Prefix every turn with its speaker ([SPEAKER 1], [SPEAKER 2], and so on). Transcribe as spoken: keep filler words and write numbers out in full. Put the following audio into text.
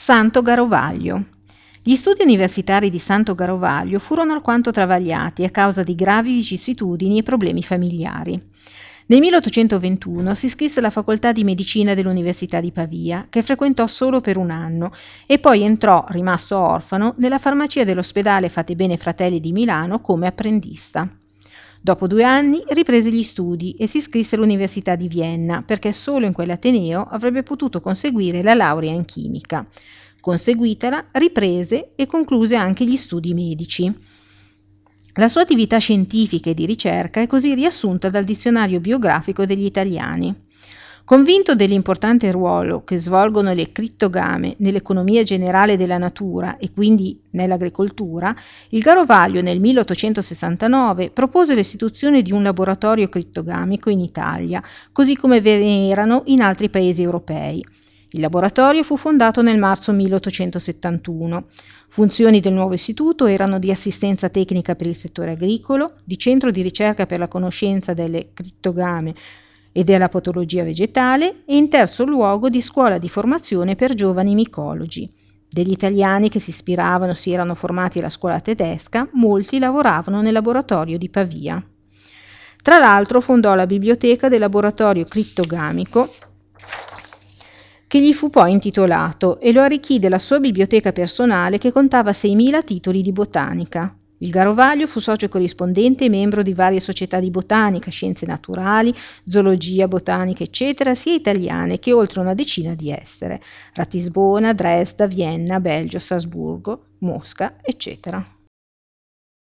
[SPEAKER 1] Santo Garovaglio. Gli studi universitari di Santo Garovaglio furono alquanto travagliati a causa di gravi vicissitudini e problemi familiari. Nel milleottocentoventuno si iscrisse alla facoltà di medicina dell'Università di Pavia, che frequentò solo per un anno, e poi entrò, rimasto orfano, nella farmacia dell'ospedale Fate Bene Fratelli di Milano come apprendista. Dopo due anni riprese gli studi e si iscrisse all'Università di Vienna, perché solo in quell'ateneo avrebbe potuto conseguire la laurea in chimica. Conseguitala, riprese e concluse anche gli studi medici. La sua attività scientifica e di ricerca è così riassunta dal Dizionario biografico degli italiani. Convinto dell'importante ruolo che svolgono le crittogame nell'economia generale della natura e quindi nell'agricoltura, il Garovaglio nel milleottocentosessantanove propose l'istituzione di un laboratorio crittogamico in Italia, così come ve ne erano in altri paesi europei. Il laboratorio fu fondato nel marzo milleottocentosettantuno. Funzioni del nuovo istituto erano di assistenza tecnica per il settore agricolo, di centro di ricerca per la conoscenza delle crittogame e della patologia vegetale e in terzo luogo di scuola di formazione per giovani micologi. Degli italiani che si ispiravano si erano formati alla scuola tedesca, molti lavoravano nel laboratorio di Pavia. Tra l'altro fondò la biblioteca del laboratorio crittogamico, che gli fu poi intitolato, e lo arricchì della sua biblioteca personale che contava seimila titoli di botanica. Il Garovaglio fu socio corrispondente e membro di varie società di botanica, scienze naturali, zoologia, botanica, eccetera, sia italiane che oltre una decina di estere: Ratisbona, Dresda, Vienna, Belgio, Strasburgo, Mosca, eccetera.